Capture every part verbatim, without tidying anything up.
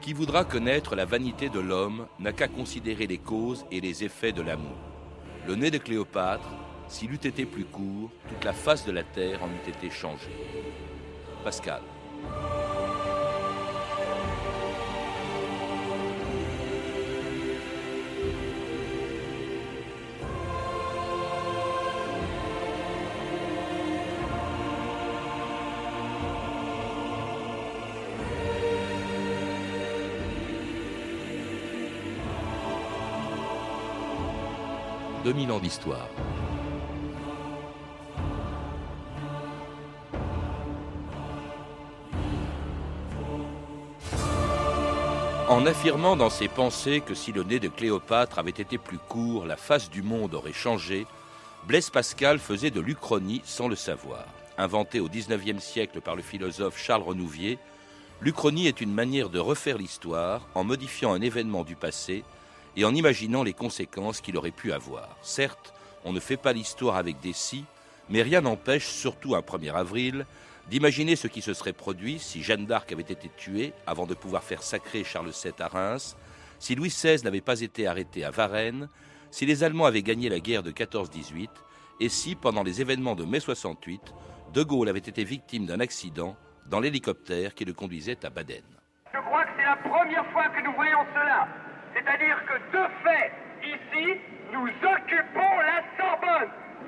Qui voudra connaître la vanité de l'homme n'a qu'à considérer les causes et les effets de l'amour. Le nez de Cléopâtre, s'il eût été plus court, toute la face de la terre en eût été changée. Pascal. deux mille ans d'histoire. En affirmant dans ses pensées que si le nez de Cléopâtre avait été plus court, la face du monde aurait changé, Blaise Pascal faisait de l'Uchronie sans le savoir. Inventée au dix-neuvième siècle par le philosophe Charles Renouvier, l'Uchronie est une manière de refaire l'histoire en modifiant un événement du passé et en imaginant les conséquences qu'il aurait pu avoir. Certes, on ne fait pas l'histoire avec des si, mais rien n'empêche, surtout un premier avril, d'imaginer ce qui se serait produit si Jeanne d'Arc avait été tuée avant de pouvoir faire sacrer Charles sept à Reims, si Louis seize n'avait pas été arrêté à Varennes, si les Allemands avaient gagné la guerre de quatorze dix-huit, et si, pendant les événements de mai soixante-huit, De Gaulle avait été victime d'un accident dans l'hélicoptère qui le conduisait à Baden. Je crois que c'est la première fois que nous voyons cela. C'est-à-dire que, de fait, ici, nous occupons la Sorbonne.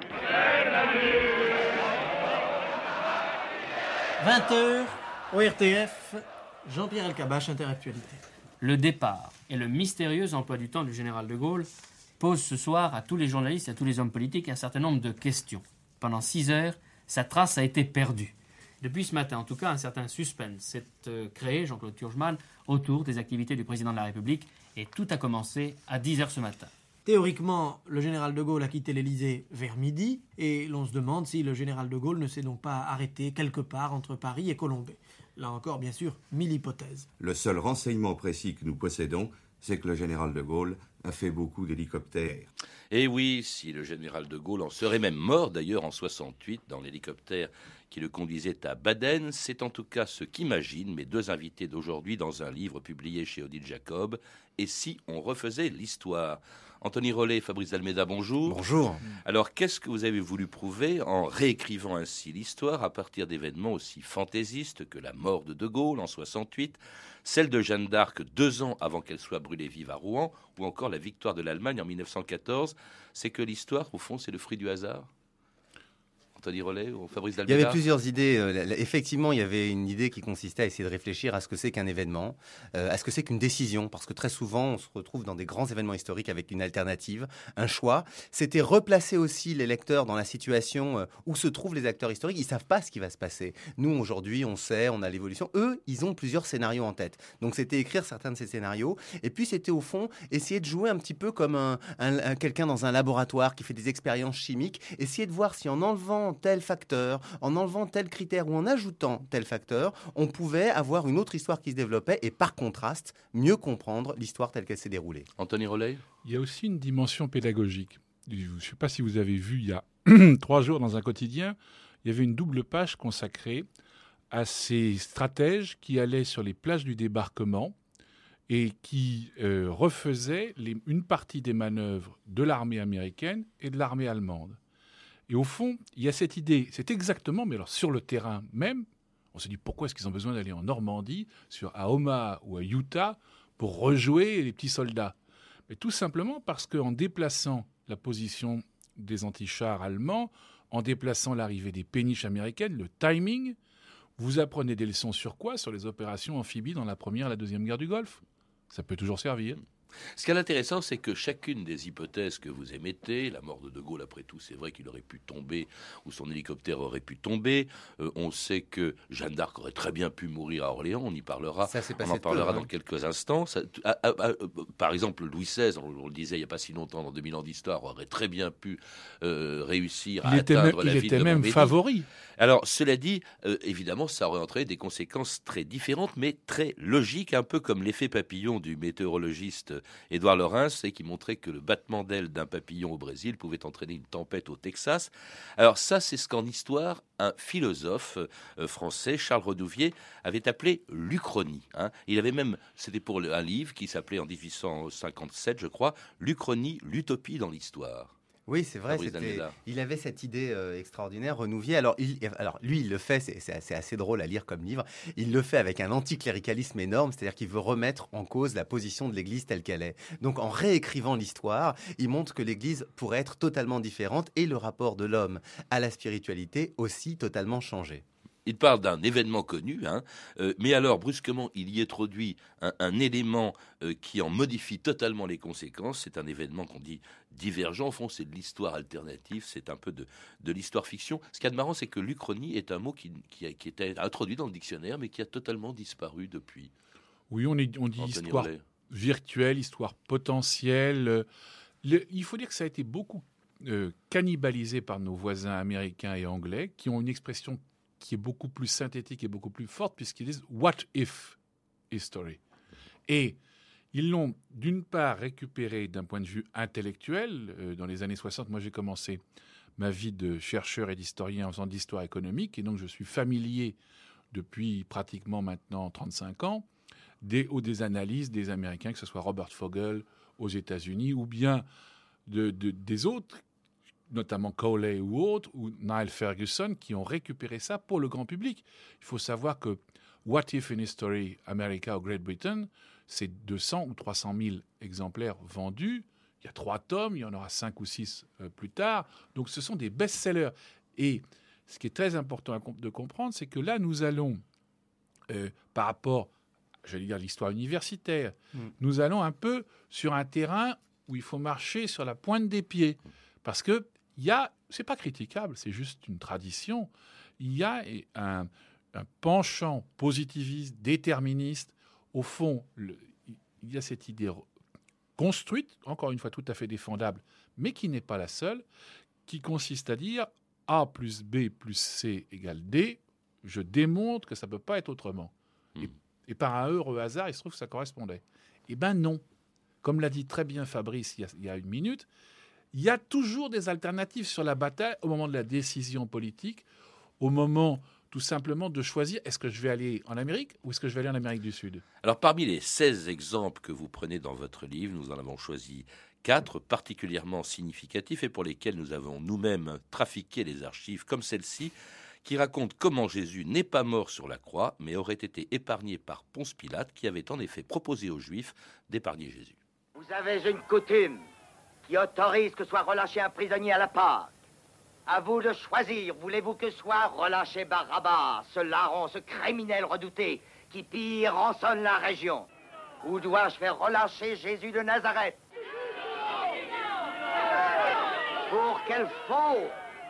vingt heures, O R T F, Jean-Pierre Elkabbach, Interactualité. Le départ et le mystérieux emploi du temps du général de Gaulle posent ce soir à tous les journalistes et à tous les hommes politiques un certain nombre de questions. Pendant six heures, sa trace a été perdue. Depuis ce matin, en tout cas, un certain suspense s'est euh, créé, Jean-Claude Turgeman, autour des activités du président de la République, et tout a commencé à dix heures ce matin. Théoriquement, le général de Gaulle a quitté l'Élysée vers midi, et l'on se demande si le général de Gaulle ne s'est donc pas arrêté quelque part entre Paris et Colombey. Là encore, bien sûr, mille hypothèses. Le seul renseignement précis que nous possédons, c'est que le général de Gaulle a fait beaucoup d'hélicoptères. Et oui, si le général de Gaulle en serait même mort d'ailleurs en soixante-huit dans l'hélicoptère qui le conduisait à Baden, c'est en tout cas ce qu'imaginent mes deux invités d'aujourd'hui dans un livre publié chez Odile Jacob. Et si on refaisait l'histoire ? Anthony Rollet et Fabrice Almeida, bonjour. Bonjour. Alors, qu'est-ce que vous avez voulu prouver en réécrivant ainsi l'histoire à partir d'événements aussi fantaisistes que la mort de De Gaulle en soixante-huit, celle de Jeanne d'Arc deux ans avant qu'elle soit brûlée vive à Rouen, ou encore la victoire de l'Allemagne en mille neuf cent quatorze? C'est que l'histoire, au fond, c'est le fruit du hasard? Anthony Rollet ou Fabrice Almeida? Il y avait plusieurs idées. Euh, effectivement, il y avait une idée qui consistait à essayer de réfléchir à ce que c'est qu'un événement, euh, à ce que c'est qu'une décision, parce que très souvent, on se retrouve dans des grands événements historiques avec une alternative, un choix. C'était replacer aussi les lecteurs dans la situation euh, où se trouvent les acteurs historiques. Ils ne savent pas ce qui va se passer. Nous, aujourd'hui, on sait, on a l'évolution. Eux, ils ont plusieurs scénarios en tête. Donc, c'était écrire certains de ces scénarios. Et puis, c'était au fond, essayer de jouer un petit peu comme un, un, un, quelqu'un dans un laboratoire qui fait des expériences chimiques. Essayer de voir si en enlevant tel facteur, en enlevant tel critère ou en ajoutant tel facteur, on pouvait avoir une autre histoire qui se développait et par contraste, mieux comprendre l'histoire telle qu'elle s'est déroulée. Anthony Rollet? Il y a aussi une dimension pédagogique. Je ne sais pas si vous avez vu il y a trois jours dans un quotidien, il y avait une double page consacrée à ces stratèges qui allaient sur les plages du débarquement et qui euh, refaisaient les, une partie des manœuvres de l'armée américaine et de l'armée allemande. Et au fond, il y a cette idée, c'est exactement, mais alors sur le terrain même, on se dit pourquoi est-ce qu'ils ont besoin d'aller en Normandie, sur, à Omaha ou à Utah, pour rejouer les petits soldats? Mais tout simplement parce qu'en déplaçant la position des antichars allemands, en déplaçant l'arrivée des péniches américaines, le timing, vous apprenez des leçons sur quoi? Sur les opérations amphibies dans la première et la deuxième guerre du Golfe. Ça peut toujours servir. Ce qui est intéressant, c'est que chacune des hypothèses que vous émettez, la mort de De Gaulle, après tout, c'est vrai qu'il aurait pu tomber, ou son hélicoptère aurait pu tomber. Euh, on sait que Jeanne d'Arc aurait très bien pu mourir à Orléans, on y parlera. Ça s'est passé on en parlera peu, dans hein. quelques instants. Ça, à, à, à, par exemple, Louis seize, on, on le disait il n'y a pas si longtemps, dans deux mille ans d'histoire, aurait très bien pu euh, réussir à il était atteindre même, la il ville était de même Montmédy. favori. Alors, cela dit, euh, évidemment, ça aurait entraîné des conséquences très différentes, mais très logiques, un peu comme l'effet papillon du météorologiste Édouard Laurens, et qui montrait que le battement d'aile d'un papillon au Brésil pouvait entraîner une tempête au Texas. Alors ça, c'est ce qu'en histoire, un philosophe euh, français, Charles Renouvier, avait appelé l'Uchronie. Hein. Il avait même, c'était pour un livre qui s'appelait en dix-huit cent cinquante-sept, je crois, l'Uchronie, l'utopie dans l'histoire. Oui, c'est vrai. Il avait cette idée euh, extraordinaire, Renouvier. Alors, il, alors, lui, il le fait, c'est, c'est, c'est assez drôle à lire comme livre. Il le fait avec un anticléricalisme énorme, c'est-à-dire qu'il veut remettre en cause la position de l'Église telle qu'elle est. Donc, en réécrivant l'histoire, il montre que l'Église pourrait être totalement différente et le rapport de l'homme à la spiritualité aussi totalement changé. Il parle d'un événement connu, hein, euh, mais alors brusquement il y introduit un, un élément euh, qui en modifie totalement les conséquences. C'est un événement qu'on dit divergent. Au fond, c'est de l'histoire alternative, c'est un peu de, de l'histoire fiction. Ce qu'il y a de marrant, c'est que l'Uchronie est un mot qui, qui, a, qui était introduit dans le dictionnaire, mais qui a totalement disparu depuis. Oui, on, est, on dit Anthony histoire Rollet. Virtuelle, histoire potentielle. Le, il faut dire que ça a été beaucoup euh, cannibalisé par nos voisins américains et anglais, qui ont une expression qui est beaucoup plus synthétique et beaucoup plus forte, puisqu'ils disent « what if history ». Et ils l'ont, d'une part, récupéré d'un point de vue intellectuel. Euh, dans les années soixante, moi, j'ai commencé ma vie de chercheur et d'historien en faisant de l'histoire économique, et donc je suis familier depuis pratiquement maintenant trente-cinq ans des, ou des analyses des Américains, que ce soit Robert Fogel aux États-Unis, ou bien de, de, des autres, notamment Cowley ou autres, ou Niall Ferguson, qui ont récupéré ça pour le grand public. Il faut savoir que What If in History, America ou Great Britain, c'est deux cents ou trois cent mille exemplaires vendus. Il y a trois tomes, il y en aura cinq ou six euh, plus tard. Donc ce sont des best-sellers. Et ce qui est très important de comprendre, c'est que là, nous allons, euh, par rapport, j'allais dire, l'histoire universitaire, mm. nous allons un peu sur un terrain où il faut marcher sur la pointe des pieds. Parce que il y a, c'est pas critiquable, c'est juste une tradition. Il y a un, un penchant positiviste, déterministe. Au fond, le, il y a cette idée construite, encore une fois tout à fait défendable, mais qui n'est pas la seule, qui consiste à dire A plus B plus C égale D. Je démontre que ça ne peut pas être autrement. Mmh. Et, et par un heureux hasard, il se trouve que ça correspondait. Eh bien non. Comme l'a dit très bien Fabrice il y a, il y a une minute, il y a toujours des alternatives sur la bataille au moment de la décision politique, au moment tout simplement de choisir est-ce que je vais aller en Amérique ou est-ce que je vais aller en Amérique du Sud. Alors parmi les seize exemples que vous prenez dans votre livre, nous en avons choisi quatre particulièrement significatifs et pour lesquels nous avons nous-mêmes trafiqué les archives, comme celle-ci, qui raconte comment Jésus n'est pas mort sur la croix, mais aurait été épargné par Ponce Pilate, qui avait en effet proposé aux Juifs d'épargner Jésus. Vous avez une coutume qui autorise que soit relâché un prisonnier à la Pâque. À vous de choisir. Voulez-vous que soit relâché Barabbas, ce larron, ce criminel redouté qui pille et rançonne la région? Ou dois-je faire relâcher Jésus de Nazareth? Pour quel faux?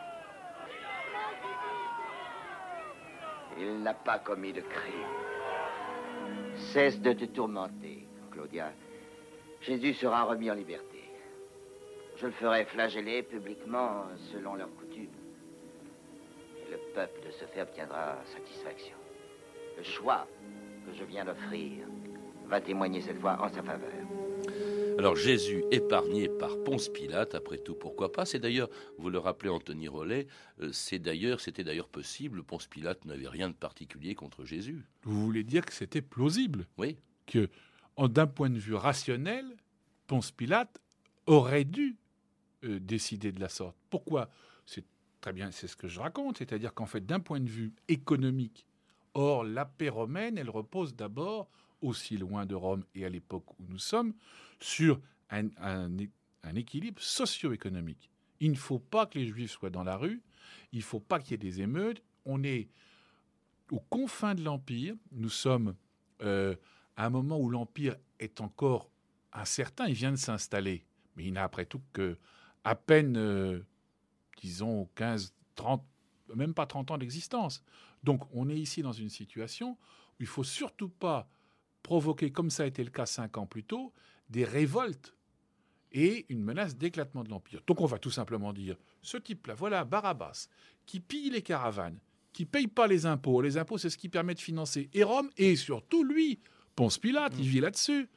Il n'a pas commis de crime. Cesse de te tourmenter, Claudia. Jésus sera remis en liberté. Je le ferai flageller publiquement selon leur coutume. Et le peuple de ce fait obtiendra satisfaction. Le choix que je viens d'offrir va témoigner cette fois en sa faveur. Alors Jésus épargné par Ponce Pilate, après tout, pourquoi pas? C'est d'ailleurs, vous le rappelez Anthony Rollet, euh, c'est d'ailleurs, c'était d'ailleurs possible, Ponce Pilate n'avait rien de particulier contre Jésus. Vous voulez dire que c'était plausible? Oui. Que, en, d'un point de vue rationnel, Ponce Pilate aurait dû euh, décider de la sorte. Pourquoi? C'est très bien, c'est ce que je raconte, c'est-à-dire qu'en fait, d'un point de vue économique, or, la paix romaine, elle repose d'abord, aussi loin de Rome et à l'époque où nous sommes, sur un, un, un équilibre socio-économique. Il ne faut pas que les Juifs soient dans la rue, il ne faut pas qu'il y ait des émeutes. On est aux confins de l'Empire, nous sommes euh, à un moment où l'Empire est encore incertain, il vient de s'installer, mais il n'a après tout que à peine, euh, disons, quinze, trente, même pas trente ans d'existence. Donc on est ici dans une situation où il ne faut surtout pas provoquer, comme ça a été le cas cinq ans plus tôt, des révoltes et une menace d'éclatement de l'Empire. Donc on va tout simplement dire, ce type-là, voilà, Barabbas, qui pille les caravanes, qui ne paye pas les impôts. Les impôts, c'est ce qui permet de financer et Rome, et surtout lui, Ponce Pilate, mmh. il vit là-dessus.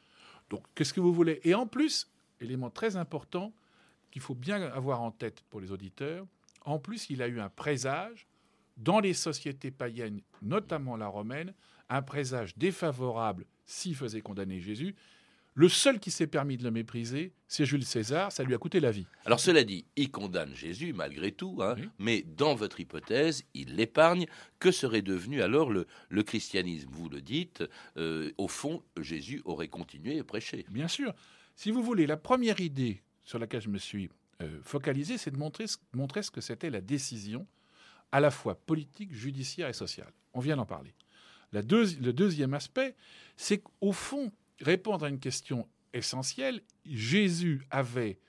Donc, qu'est-ce que vous voulez? Et en plus, élément très important qu'il faut bien avoir en tête pour les auditeurs, en plus, il a eu un présage dans les sociétés païennes, notamment la romaine, un présage défavorable s'il faisait condamner Jésus. Le seul qui s'est permis de le mépriser, c'est Jules César, ça lui a coûté la vie. Alors cela dit, il condamne Jésus malgré tout, hein, Oui. mais dans votre hypothèse, il l'épargne. Que serait devenu alors le, le christianisme? Vous le dites, euh, au fond, Jésus aurait continué à prêcher. Bien sûr. Si vous voulez, la première idée sur laquelle je me suis euh, focalisé, c'est de montrer, montrer ce que c'était la décision à la fois politique, judiciaire et sociale. On vient d'en parler. La deuxi- le deuxième aspect, c'est qu'au fond, répondre à une question essentielle, Jésus avait,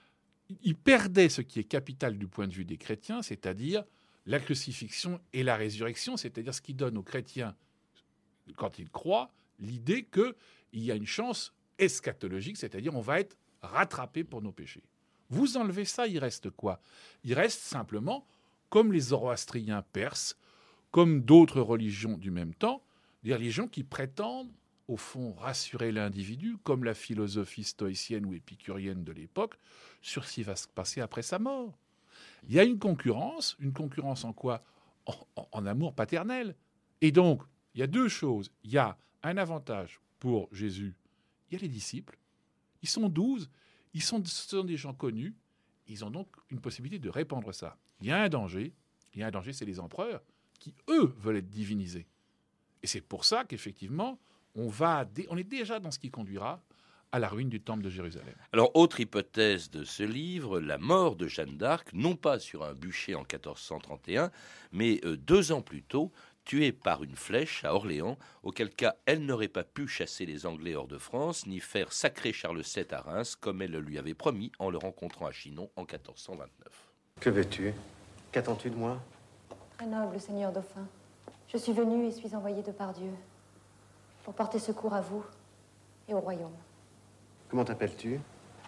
il perdait ce qui est capital du point de vue des chrétiens, c'est-à-dire la crucifixion et la résurrection, c'est-à-dire ce qui donne aux chrétiens, quand ils croient, l'idée qu'il y a une chance eschatologique, c'est-à-dire on va être rattrapé pour nos péchés. Vous enlevez ça, il reste quoi? Il reste simplement, comme les zoroastriens perses, comme d'autres religions du même temps, des religions qui prétendent, au fond, rassurer l'individu, comme la philosophie stoïcienne ou épicurienne de l'époque, sur ce qui va se passer après sa mort. Il y a une concurrence, une concurrence en quoi? En, en- en amour paternel. Et donc, il y a deux choses. Il y a un avantage pour Jésus. Il y a les disciples. Ils sont douze. Ils sont, ce sont des gens connus. Ils ont donc une possibilité de répandre ça. Il y a un danger. Il y a un danger, c'est les empereurs qui, eux, veulent être divinisés. Et c'est pour ça qu'effectivement, on, va, dé- on est déjà dans ce qui conduira à la ruine du temple de Jérusalem. Alors, autre hypothèse de ce livre, la mort de Jeanne d'Arc, non pas sur un bûcher en quatorze cent trente et un, mais euh, deux ans plus tôt, tuée par une flèche à Orléans, auquel cas elle n'aurait pas pu chasser les Anglais hors de France, ni faire sacrer Charles sept à Reims, comme elle le lui avait promis en le rencontrant à Chinon en quatorze cent vingt-neuf. Que veux-tu? Qu'attends-tu de moi? Très noble Seigneur Dauphin, je suis venu et suis envoyé de par Dieu pour porter secours à vous et au royaume. Comment t'appelles-tu?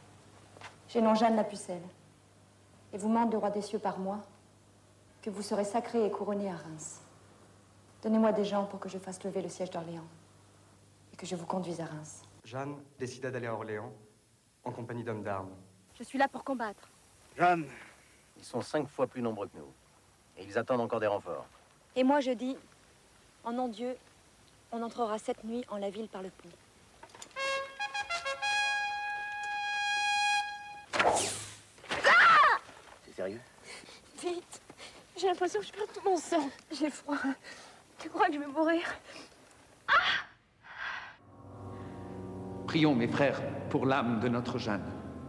J'ai nom Jeanne la Pucelle, et vous mande le roi des cieux par moi que vous serez sacré et couronné à Reims. Donnez-moi des gens pour que je fasse lever le siège d'Orléans et que je vous conduise à Reims. Jeanne décida d'aller à Orléans en compagnie d'hommes d'armes. Je suis là pour combattre. Jeanne, ils sont cinq fois plus nombreux que nous. Et ils attendent encore des renforts. Et moi je dis, en nom de Dieu, on entrera cette nuit en la ville par le pont. C'est sérieux? Vite, j'ai l'impression que je perds tout mon sang. J'ai froid. Tu crois que je vais mourir? Prions, mes frères, pour l'âme de notre Jeanne.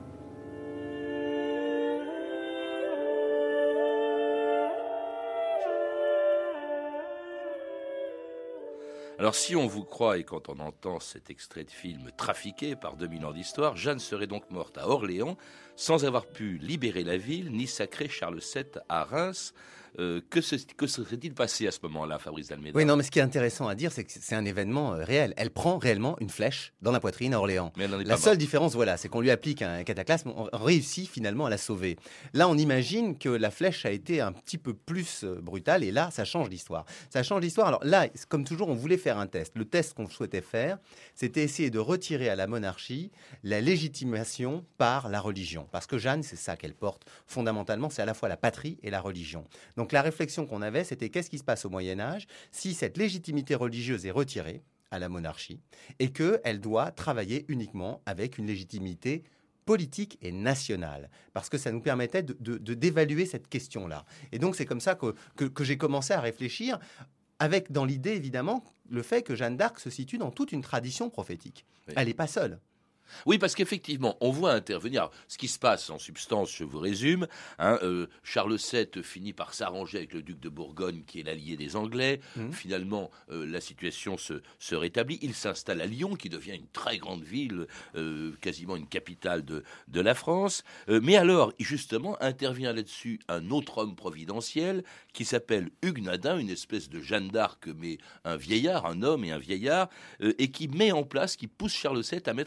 Alors si on vous croit et quand on entend cet extrait de film trafiqué par deux mille ans d'histoire, Jeanne serait donc morte à Orléans sans avoir pu libérer la ville ni sacrer Charles sept à Reims. Euh, que, se, que serait-il passé à ce moment-là, Fabrice d'Almeida? Oui, non, mais ce qui est intéressant à dire, c'est que c'est un événement euh, réel. Elle prend réellement une flèche dans la poitrine à Orléans. Mais elle n'en est La pas seule morte. différence, voilà, c'est qu'on lui applique un cataclysme, on réussit finalement à la sauver. Là, on imagine que la flèche a été un petit peu plus euh, brutale, et là, ça change l'histoire. Ça change l'histoire. Alors là, comme toujours, on voulait faire un test. Le test qu'on souhaitait faire, c'était essayer de retirer à la monarchie la légitimation par la religion. Parce que Jeanne, c'est ça qu'elle porte fondamentalement, c'est à la fois la patrie et la religion. Donc la réflexion qu'on avait, c'était qu'est-ce qui se passe au Moyen-Âge si cette légitimité religieuse est retirée à la monarchie et qu'elle doit travailler uniquement avec une légitimité politique et nationale, parce que ça nous permettait de, de, de, d'évaluer cette question-là. Et donc c'est comme ça que, que, que j'ai commencé à réfléchir, avec dans l'idée évidemment le fait que Jeanne d'Arc se situe dans toute une tradition prophétique. Oui. Elle n'est pas seule. Oui, parce qu'effectivement, on voit intervenir. Alors, ce qui se passe, en substance, je vous résume, hein, euh, Charles sept finit par s'arranger avec le duc de Bourgogne, qui est l'allié des Anglais. Mmh. Finalement, euh, la situation se, se rétablit. Il s'installe à Lyon, qui devient une très grande ville, euh, quasiment une capitale de, de la France. Euh, mais alors, justement, intervient là-dessus un autre homme providentiel, qui s'appelle Hugues Nadin, une espèce de Jeanne d'Arc, mais un vieillard, un homme et un vieillard, euh, et qui met en place, qui pousse Charles sept à mettre en place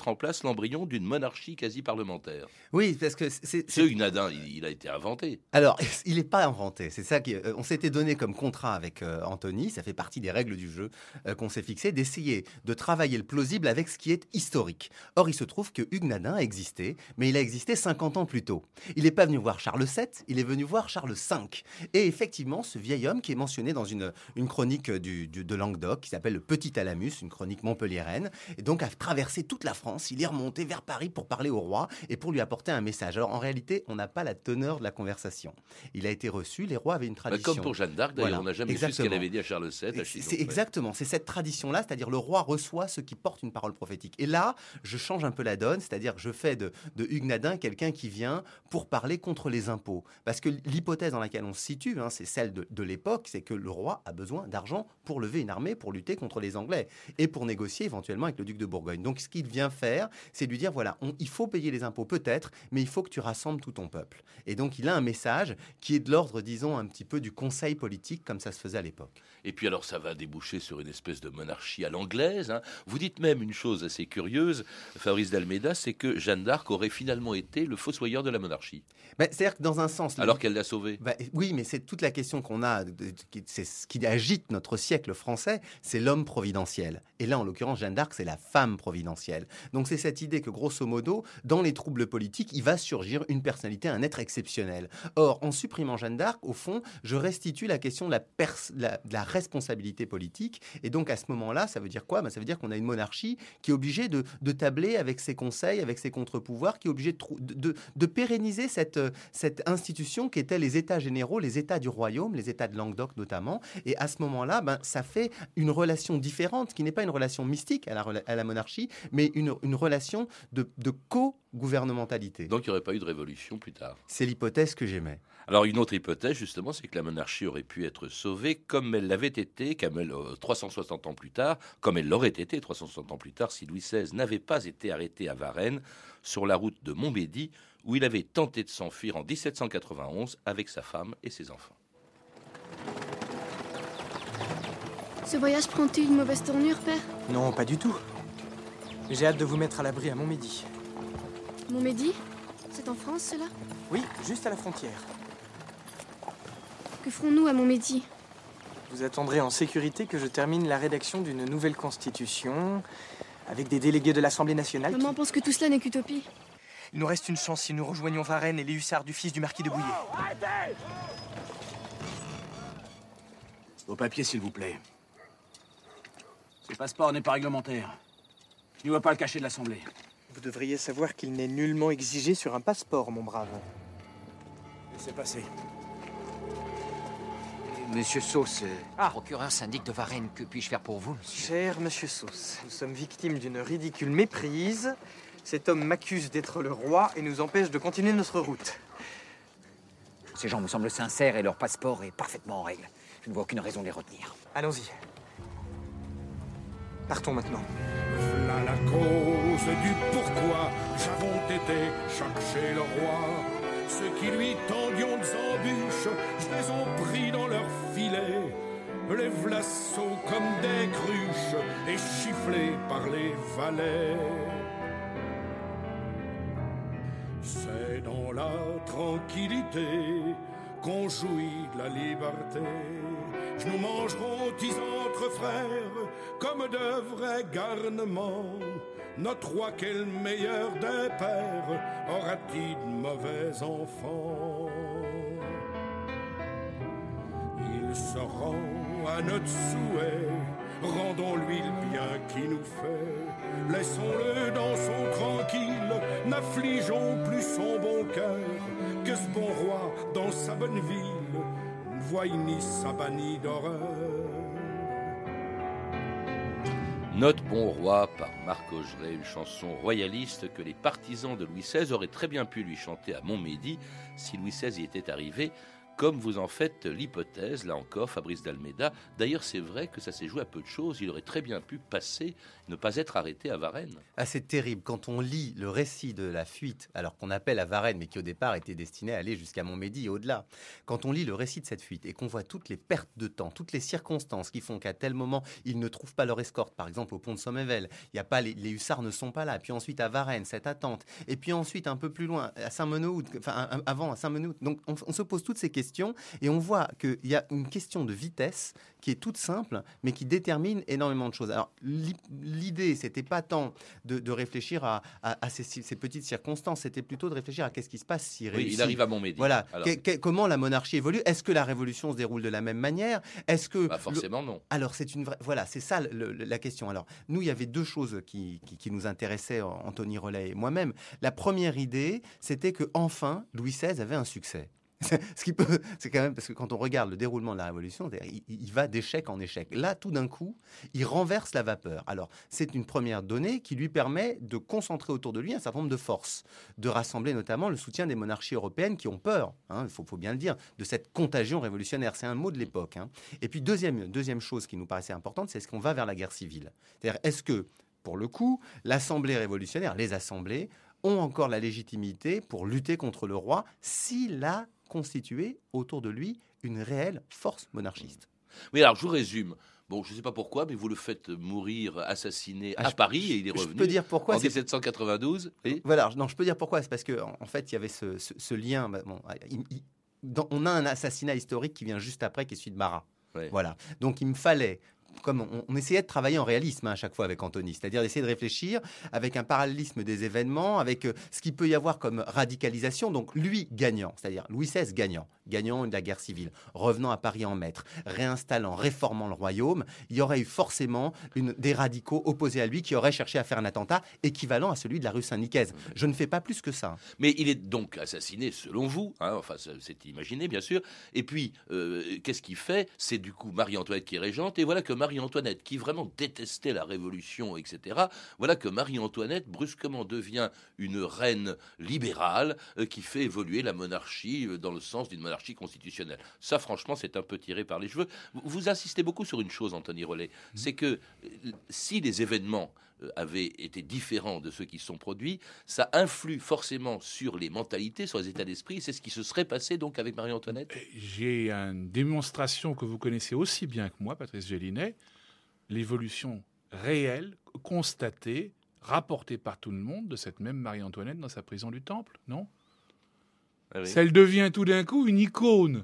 embryon d'une monarchie quasi parlementaire. Oui, parce que c'est... Ce Hugues-Nadin, il, il a été inventé. Alors, il n'est pas inventé. C'est ça qui... On s'était donné comme contrat avec euh, Anthony, ça fait partie des règles du jeu euh, qu'on s'est fixé, d'essayer de travailler le plausible avec ce qui est historique. Or, il se trouve que Hugues-Nadin a existé, mais il a existé cinquante ans plus tôt. Il n'est pas venu voir Charles sept, il est venu voir Charles cinq. Et effectivement, ce vieil homme qui est mentionné dans une, une chronique du, du, de Languedoc, qui s'appelle le Petit Alamus, une chronique montpelliéraine, et donc a traversé toute la France. Il est remonté vers Paris pour parler au roi et pour lui apporter un message. Alors, en réalité, on n'a pas la teneur de la conversation. Il a été reçu, les rois avaient une tradition. Bah comme pour Jeanne d'Arc, d'ailleurs, voilà, on n'a jamais exactement. su ce qu'elle avait dit à Charles sept. À c'est, c'est exactement, c'est cette tradition-là, c'est-à-dire le roi reçoit ceux qui portent une parole prophétique. Et là, je change un peu la donne, c'est-à-dire je fais de, de Hugues-Nadin quelqu'un qui vient pour parler contre les impôts. Parce que l'hypothèse dans laquelle on se situe, hein, c'est celle de, de l'époque, c'est que le roi a besoin d'argent pour lever une armée, pour lutter contre les Anglais et pour négocier éventuellement avec le duc de Bourgogne. Donc ce qu'il vient faire, c'est lui dire, voilà, on, il faut payer les impôts peut-être, mais il faut que tu rassembles tout ton peuple. Et donc il a un message qui est de l'ordre, disons, un petit peu du conseil politique, comme ça se faisait à l'époque. Et puis alors ça va déboucher sur une espèce de monarchie à l'anglaise. Hein. Vous dites même une chose assez curieuse, Fabrice d'Almeida, c'est que Jeanne d'Arc aurait finalement été le fossoyeur de la monarchie. Ben, c'est-à-dire que dans un sens... Alors le... qu'elle l'a sauvée. Ben, oui, mais c'est toute la question qu'on a, c'est ce qui agite notre siècle français, c'est l'homme providentiel. Et là, en l'occurrence, Jeanne d'Arc, c'est la femme providentielle. Donc c'est cette idée que, grosso modo, dans les troubles politiques, il va surgir une personnalité, un être exceptionnel. Or, en supprimant Jeanne d'Arc, au fond, je restitue la question de la, pers- la, de la responsabilité politique. Et donc, à ce moment-là, ça veut dire quoi ? Ben, ça veut dire qu'on a une monarchie qui est obligée de, de tabler avec ses conseils, avec ses contre-pouvoirs, qui est obligée de, de, de, de pérenniser cette, cette institution qui était les États généraux, les États du royaume, les États de Languedoc notamment. Et à ce moment-là, ben, ça fait une relation différente, qui n'est pas une relation mystique à la, à la monarchie, mais une, une relation de, de co-gouvernementalité. Donc, il n'y aurait pas eu de révolution plus tard. C'est l'hypothèse que j'émets. Alors, une autre hypothèse, justement, c'est que la monarchie aurait pu être sauvée comme elle l'avait été, comme elle, euh, trois cent soixante ans plus tard, comme elle l'aurait été trois cent soixante ans plus tard, si Louis seize n'avait pas été arrêté à Varennes, sur la route de Montmédy, où il avait tenté de s'enfuir en dix-sept cent quatre-vingt-onze avec sa femme et ses enfants. Ce voyage prend-il une mauvaise tournure, père ? Non, pas du tout. J'ai hâte de vous mettre à l'abri à Montmédy. Montmédy ? C'est en France, cela ? Oui, juste à la frontière. Que ferons-nous à Montmédy ? Vous attendrez en sécurité que je termine la rédaction d'une nouvelle constitution, avec des délégués de l'Assemblée nationale. Maman qui... pense que tout cela n'est qu'utopie. Il nous reste une chance si nous rejoignons Varennes et les hussards du fils du marquis de Bouillé. Arrêtez ! Vos papiers, s'il vous plaît. Ce passeport n'est pas réglementaire. Je n'y vois pas le cachet de l'Assemblée. Vous devriez savoir qu'il n'est nullement exigé sur un passeport, mon brave. Laissez passer. Monsieur Sauce, ah. procureur syndic de Varennes, que puis-je faire pour vous, monsieur ? Cher monsieur Sauce, nous sommes victimes d'une ridicule méprise. Cet homme m'accuse d'être le roi et nous empêche de continuer notre route. Ces gens me semblent sincères et leur passeport est parfaitement en règle. Je ne vois aucune raison de les retenir. Allons-y. Partons maintenant. Voilà la cause du pourquoi j'avons été chercher le roi. Ceux qui lui tendions des embûches, je les ont pris dans leur filet. Les vlassos comme des cruches et chifflés par les valets. C'est dans la tranquillité qu'on jouit de la liberté. Je nous mangerons dix entre frères comme de vrais garnements. Notre roi qu'est le meilleur des pères aura-t-il de mauvais enfants? Il se rend à notre souhait, rendons-lui le bien qu'il nous fait. Laissons-le dans son tranquille, n'affligeons plus son bon cœur. Que ce bon roi dans sa bonne ville ne voie ni sa bannie d'horreur. Notre bon roi par Marc Augeret, une chanson royaliste que les partisans de Louis seize auraient très bien pu lui chanter à Montmédy si Louis seize y était arrivé, comme vous en faites l'hypothèse, là encore, Fabrice d'Almeida. D'ailleurs, c'est vrai que ça s'est joué à peu de choses. Il aurait très bien pu passer, ne pas être arrêté à Varennes. Ah, c'est terrible. Quand on lit le récit de la fuite, alors qu'on appelle à Varennes, mais qui au départ était destiné à aller jusqu'à Montmédy et au-delà, quand on lit le récit de cette fuite et qu'on voit toutes les pertes de temps, toutes les circonstances qui font qu'à tel moment, ils ne trouvent pas leur escorte, par exemple au pont de Sommevel, il y a pas les, les hussards ne sont pas là, puis ensuite à Varennes, cette attente, et puis ensuite un peu plus loin, à Saint-Menehould, enfin avant à Saint-Menehould. Donc on, on se pose toutes ces questions et on voit qu'il y a une question de vitesse qui est toute simple, mais qui détermine énormément de choses. Alors, l'idée, c'était pas tant de, de réfléchir à, à, à ces, ces petites circonstances, c'était plutôt de réfléchir à qu'est-ce qui se passe s'il réussit. Oui, il arrive à Montmédy. Voilà. Que, que, comment la monarchie évolue? Est-ce que la révolution se déroule de la même manière? Est-ce que bah forcément le... non. Alors, c'est une vraie... Voilà, c'est ça le, le, la question. Alors, nous, il y avait deux choses qui, qui, qui nous intéressaient, Anthony Rollet et moi-même. La première idée, c'était que enfin, Louis seize avait un succès. Ce qui peut, c'est quand même parce que quand on regarde le déroulement de la Révolution, il, il va d'échec en échec. Là, tout d'un coup, il renverse la vapeur. Alors, c'est une première donnée qui lui permet de concentrer autour de lui un certain nombre de forces, de rassembler notamment le soutien des monarchies européennes qui ont peur, hein, il faut, faut bien le dire, de cette contagion révolutionnaire. C'est un mot de l'époque. Hein. Et puis, deuxième, deuxième chose qui nous paraissait importante, c'est est-ce qu'on va vers la guerre civile? C'est-à-dire, est-ce que, pour le coup, l'Assemblée révolutionnaire, les assemblées, ont encore la légitimité pour lutter contre le roi s'il a constituer autour de lui une réelle force monarchiste. Oui, alors je vous résume. Bon, je ne sais pas pourquoi, mais vous le faites mourir, assassiné à ah, Paris, je, et il est revenu je peux dire pourquoi, en dix-sept cent quatre-vingt-douze. Et... Voilà, non, je peux dire pourquoi. C'est parce qu'en en fait, il y avait ce, ce, ce lien. Bon, il, il, dans, on a un assassinat historique qui vient juste après, qui est celui de Marat. Ouais. Voilà. Donc, il me fallait... Comme on, on essayait de travailler en réalisme hein, à chaque fois avec Anthony, c'est-à-dire d'essayer de réfléchir avec un parallélisme des événements, avec euh, ce qu'il peut y avoir comme radicalisation. Donc lui gagnant, c'est-à-dire Louis seize gagnant, gagnant de la guerre civile, revenant à Paris en maître, réinstallant, réformant le royaume, il y aurait eu forcément une, des radicaux opposés à lui qui auraient cherché à faire un attentat équivalent à celui de la rue Saint-Nicaise. Je ne fais pas plus que ça. Mais il est donc assassiné selon vous, hein, enfin c'est imaginé bien sûr, et puis euh, qu'est-ce qu'il fait? C'est du coup Marie-Antoinette qui est régente, et voilà que Marie-Antoinette, qui vraiment détestait la Révolution, et cetera, voilà que Marie-Antoinette brusquement devient une reine libérale euh, qui fait évoluer la monarchie euh, dans le sens d'une monarchie constitutionnelle. Ça, franchement, c'est un peu tiré par les cheveux. Vous, vous insistez beaucoup sur une chose, Anthony Rollet, mmh. c'est que euh, si les événements euh, avaient été différents de ceux qui sont produits, ça influe forcément sur les mentalités, sur les états d'esprit. C'est ce qui se serait passé donc avec Marie-Antoinette. J'ai une démonstration que vous connaissez aussi bien que moi, Patrice Gélinet, l'évolution réelle, constatée, rapportée par tout le monde de cette même Marie-Antoinette dans sa prison du Temple, non? Ah oui. Elle devient tout d'un coup une icône.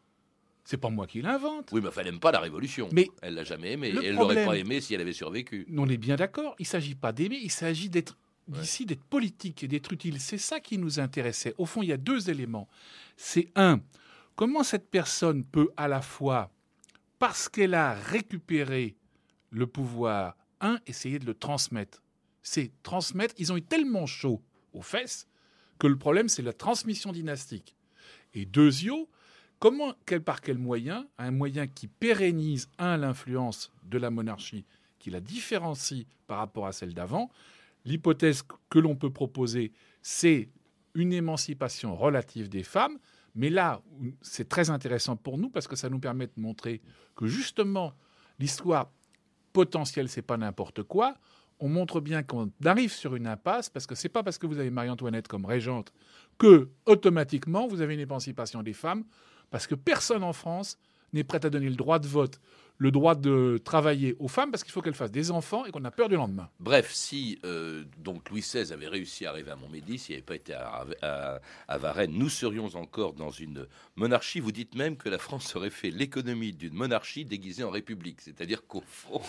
C'est pas moi qui l'invente. Oui, mais elle n'aime pas la Révolution. Mais elle l'a jamais aimée. Elle l'aurait pas aimée si elle avait survécu. On est bien d'accord. Il s'agit pas d'aimer, il s'agit d'être ouais. d'ici, d'être politique et d'être utile. C'est ça qui nous intéressait. Au fond, il y a deux éléments. C'est un, comment cette personne peut à la fois, parce qu'elle a récupéré le pouvoir, un, essayer de le transmettre. C'est transmettre, ils ont eu tellement chaud aux fesses que le problème, c'est la transmission dynastique. Et deuxièmement, comment, quel, par quel moyen, un moyen qui pérennise, un, l'influence de la monarchie, qui la différencie par rapport à celle d'avant. L'hypothèse que l'on peut proposer, c'est une émancipation relative des femmes. Mais là, c'est très intéressant pour nous parce que ça nous permet de montrer que justement, l'histoire potentielle, c'est pas n'importe quoi. On montre bien qu'on arrive sur une impasse parce que c'est pas parce que vous avez Marie-Antoinette comme régente que, automatiquement, vous avez une émancipation des femmes. Parce que personne en France n'est prêt à donner le droit de vote, le droit de travailler aux femmes, parce qu'il faut qu'elles fassent des enfants et qu'on a peur du lendemain. Bref, si euh, donc Louis seize avait réussi à arriver à Montmédy, s'il n'avait pas été à, à, à Varennes, nous serions encore dans une monarchie. Vous dites même que la France aurait fait l'économie d'une monarchie déguisée en république. C'est-à-dire qu'au fond...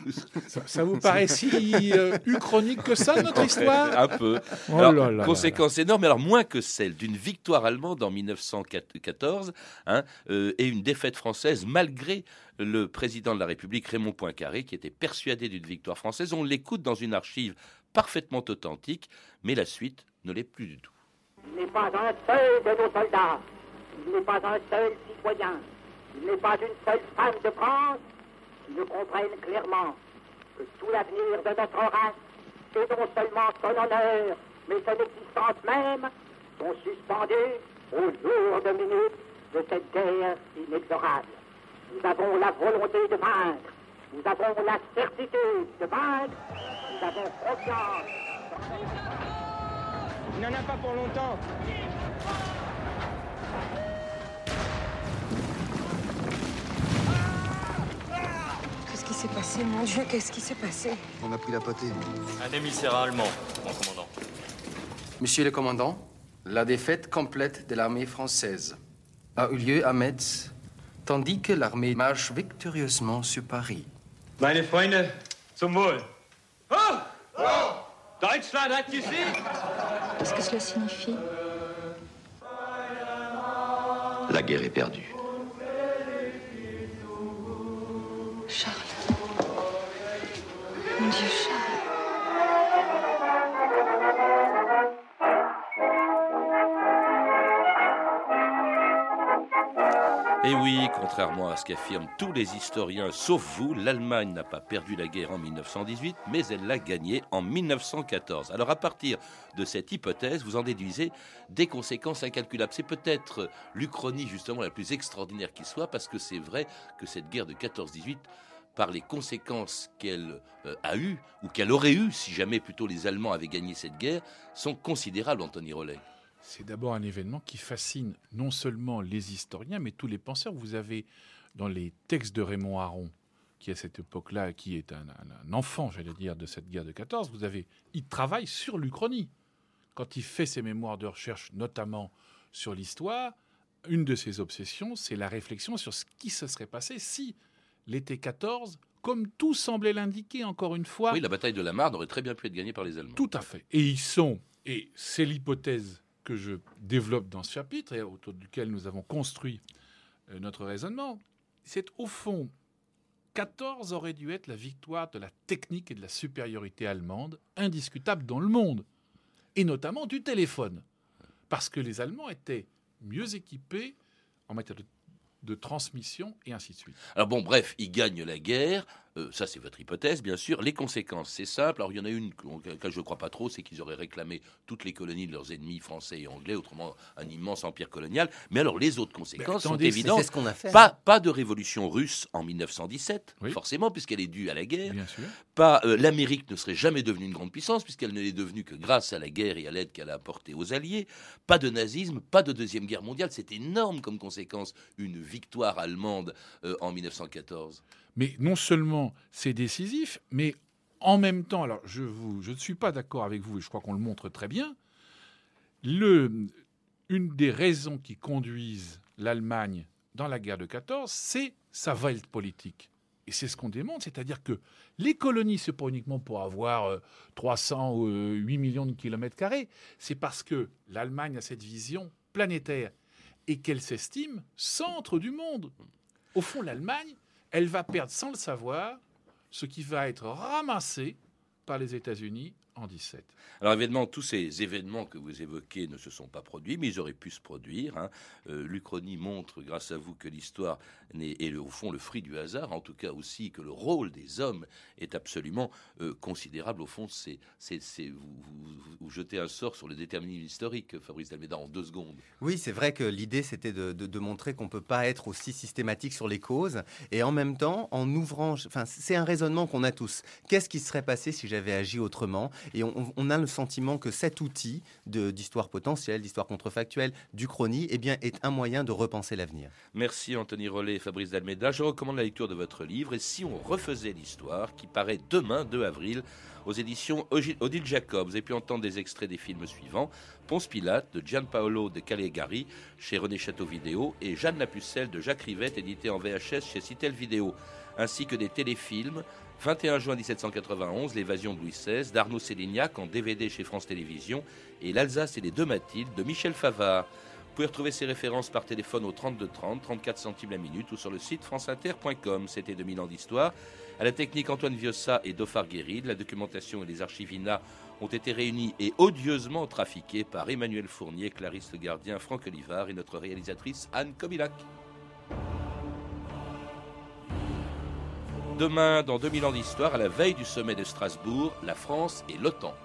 ça, ça vous paraît si euh, uchronique que ça, notre histoire? Un peu. Oh alors, là là conséquence là là. énorme, alors moins que celle d'une victoire allemande en mille neuf cent quatorze hein, euh, et une défaite française malgré le président de la République, Raymond Poincaré, qui était persuadé d'une victoire française. On l'écoute dans une archive parfaitement authentique, mais la suite ne l'est plus du tout. Il n'est pas un seul de nos soldats, il n'est pas un seul citoyen, il n'est pas une seule femme de France qui ne comprenne clairement que tout l'avenir de notre race, et non seulement son honneur, mais son existence même, sont suspendus aux jours de minutes de cette guerre inexorable. Nous avons la volonté de vaincre. Nous avons la certitude de vaincre. Nous avons confiance. Il n'en a pas pour longtemps. Qu'est-ce qui s'est passé, mon Dieu? Qu'est-ce qui s'est passé? On a pris la potée. Un émissaire allemand, mon commandant. Monsieur le commandant, la défaite complète de l'armée française a eu lieu à Metz, tandis que l'armée marche victorieusement sur Paris. Meine Freunde, zum Wohl. Oh! Oh! Deutschland hat gesiegt! Qu'est-ce que cela signifie? La guerre est perdue. Charles. Mon Dieu, Charles. Et oui, contrairement à ce qu'affirment tous les historiens, sauf vous, l'Allemagne n'a pas perdu la guerre en mille neuf cent dix-huit, mais elle l'a gagnée en mille neuf cent quatorze. Alors à partir de cette hypothèse, vous en déduisez des conséquences incalculables. C'est peut-être l'Uchronie justement la plus extraordinaire qui soit, parce que c'est vrai que cette guerre de quatorze dix-huit, par les conséquences qu'elle euh, a eues, ou qu'elle aurait eues, si jamais plutôt les Allemands avaient gagné cette guerre, sont considérables, Anthony Rollet. C'est d'abord un événement qui fascine non seulement les historiens, mais tous les penseurs. Vous avez dans les textes de Raymond Aron, qui à cette époque-là, qui est un, un, un enfant, j'allais dire, de cette guerre de quatorze, vous avez, il travaille sur l'Uchronie. Quand il fait ses mémoires de recherche, notamment sur l'histoire, une de ses obsessions, c'est la réflexion sur ce qui se serait passé si l'été quatorze, comme tout semblait l'indiquer, encore une fois... Oui, la bataille de la Marne aurait très bien pu être gagnée par les Allemands. Tout à fait. Et ils sont, et c'est l'hypothèse que je développe dans ce chapitre et autour duquel nous avons construit euh, notre raisonnement, c'est au fond, quatorze aurait dû être la victoire de la technique et de la supériorité allemande, indiscutable dans le monde, et notamment du téléphone, parce que les Allemands étaient mieux équipés en matière de, de transmission et ainsi de suite. Alors bon, bref, ils gagnent la guerre. Euh, ça, c'est votre hypothèse, bien sûr. Les conséquences, c'est simple. Alors, il y en a une que je ne crois pas trop, c'est qu'ils auraient réclamé toutes les colonies de leurs ennemis français et anglais, autrement un immense empire colonial. Mais alors, les autres conséquences sont évidentes. C'est ce qu'on a fait. Pas, pas de révolution russe en mille neuf cent dix-sept, oui. forcément, puisqu'elle est due à la guerre. Bien sûr. Pas, euh, l'Amérique ne serait jamais devenue une grande puissance, puisqu'elle ne l'est devenue que grâce à la guerre et à l'aide qu'elle a apportée aux Alliés. Pas de nazisme, pas de Deuxième Guerre mondiale. C'est énorme comme conséquence, une victoire allemande euh, en mille neuf cent quatorze. Mais non seulement c'est décisif, mais en même temps, alors je, vous, je ne suis pas d'accord avec vous, et je crois qu'on le montre très bien, le, une des raisons qui conduisent l'Allemagne dans la guerre de quatorze, c'est sa Weltpolitik. Et c'est ce qu'on démontre, c'est-à-dire que les colonies, ce n'est pas uniquement pour avoir euh, trois cent huit millions de kilomètres carrés, c'est parce que l'Allemagne a cette vision planétaire et qu'elle s'estime centre du monde. Au fond, l'Allemagne, elle va perdre sans le savoir ce qui va être ramassé par les États-Unis en dix-sept. Alors évidemment, tous ces événements que vous évoquez ne se sont pas produits, mais ils auraient pu se produire. Hein. Euh, L'Uchronie montre, grâce à vous, que l'histoire est, est au fond le fruit du hasard, en tout cas aussi que le rôle des hommes est absolument euh, considérable. Au fond, c'est, c'est, c'est, vous, vous, vous jetez un sort sur le déterminisme historique, Fabrice d'Almeida, en deux secondes. Oui, c'est vrai que l'idée, c'était de, de, de montrer qu'on ne peut pas être aussi systématique sur les causes, et en même temps, en ouvrant... Enfin, c'est un raisonnement qu'on a tous. Qu'est-ce qui serait passé si j'avais agi autrement ? Et on, on a le sentiment que cet outil de, d'histoire potentielle, d'histoire contrefactuelle, d'Uchronie, eh bien, est un moyen de repenser l'avenir. Merci Anthony Rollet et Fabrice d'Almeida. Je recommande la lecture de votre livre. Et si on refaisait l'histoire, qui paraît demain, deux avril, aux éditions Odile Jacob. Vous avez pu entendre des extraits des films suivants: Ponce Pilate de Gianpaolo de Calegari chez René Château Vidéo et Jeanne la Pucelle de Jacques Rivette, édité en V H S chez Citel Vidéo, ainsi que des téléfilms. vingt et un juin dix-sept cent quatre-vingt-onze, L'évasion de Louis seize d'Arnaud Sélignac en D V D chez France Télévisions et L'Alsace et les deux Mathildes de Michel Favard. Vous pouvez retrouver ces références par téléphone au trente-deux trente, trente-quatre centimes la minute ou sur le site franceinter point com. C'était deux mille ans d'histoire. À la technique, Antoine Viossa et Dauphard Guéride. La documentation et les archives I N A ont été réunies et odieusement trafiquées par Emmanuel Fournier, Clarisse Le Gardien, Franck Olivard et notre réalisatrice Anne Kobilac. Demain, dans deux mille ans d'histoire, à la veille du sommet de Strasbourg, la France et l'OTAN.